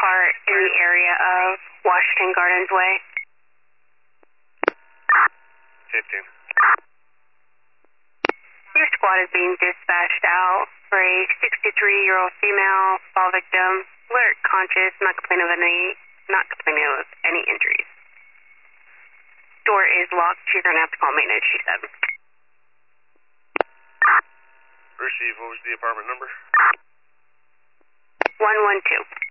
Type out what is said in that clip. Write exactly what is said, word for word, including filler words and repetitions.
car in the area of Washington Gardens Way. fifteen. Your squad is being dispatched out for a sixty-three-year-old female fall victim. Alert, conscious, not complaining of any, not complaining of any injuries. Door is locked. She's gonna have to call maintenance, she said. Receive. What was the apartment number? one one two.